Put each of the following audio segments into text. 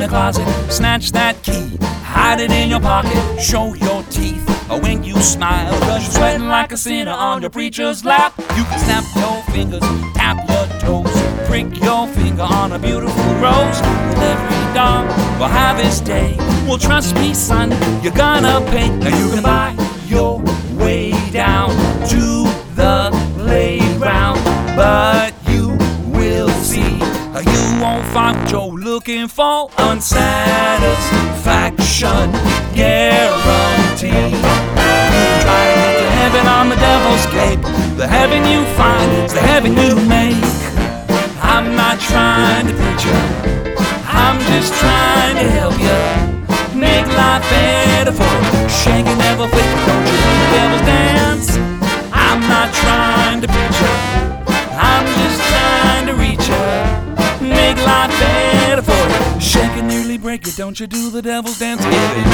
the closet, snatch that key, hide it in your pocket, show your teeth when you smile, 'cause you're sweating like a sinner on your preacher's lap. You can snap your fingers, tap your toes, prick your finger on a beautiful rose. With every dawn will have its day. Well, trust me, son, you're gonna pay. Now you can buy your way down to the playground, but you will see you won't find what you're looking for. Unsatisfaction guaranteed. You try to get to heaven on the devil's cape. The heaven you find is the heaven you make. I'm not trying to preach you, I'm just trying to help you make life better for you. Shake and never fake, don't you do the devil's dance. I'm not trying to preach you, I'm just trying to reach you, make life better for you. Shake and nearly break it, don't you do the devil's dance. Give it.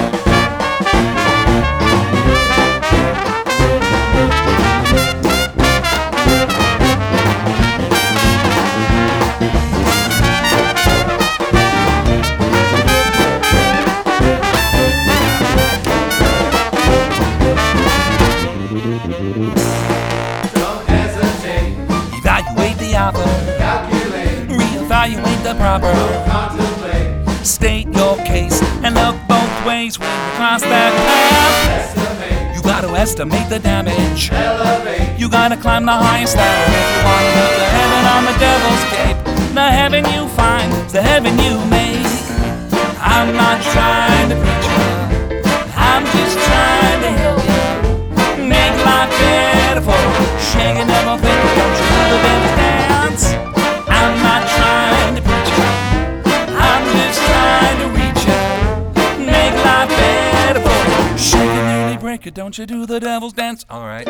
Evaluate the offer, Calculate, reevaluate the proper, contemplate, state your case and look both ways when you cross that path. estimate, You gotta estimate the damage, elevate, you gotta climb the highest ladder if you wanna go to heaven on the devil's cape. The heaven you find is the heaven you make. I'm not trying to preach you, I'm just trying to help you make life better for you. Shake and never fake, don't you do the devil's dance. I'm not trying to preach you, I'm just trying to reach you, make life better for you. Shake and nearly break it, don't you do the devil's dance. Alright.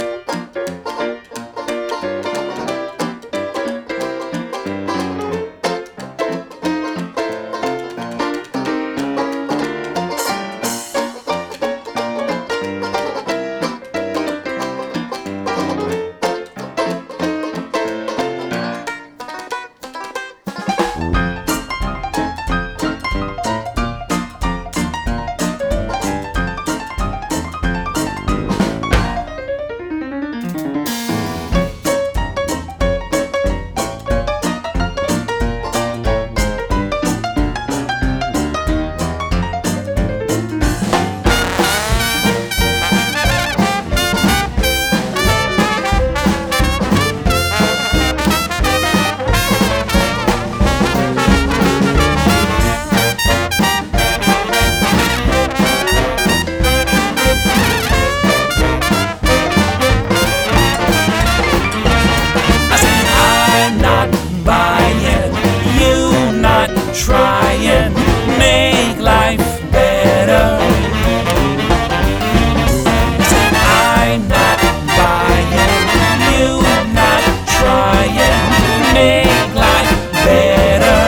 Trying, make life better. I'm not buying, you not trying, make life better.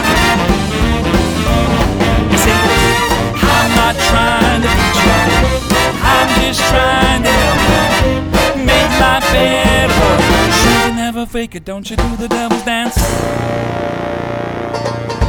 I'm not trying to be trying, I'm just trying to help you make life better. Should never fake it, don't you do the devil's dance.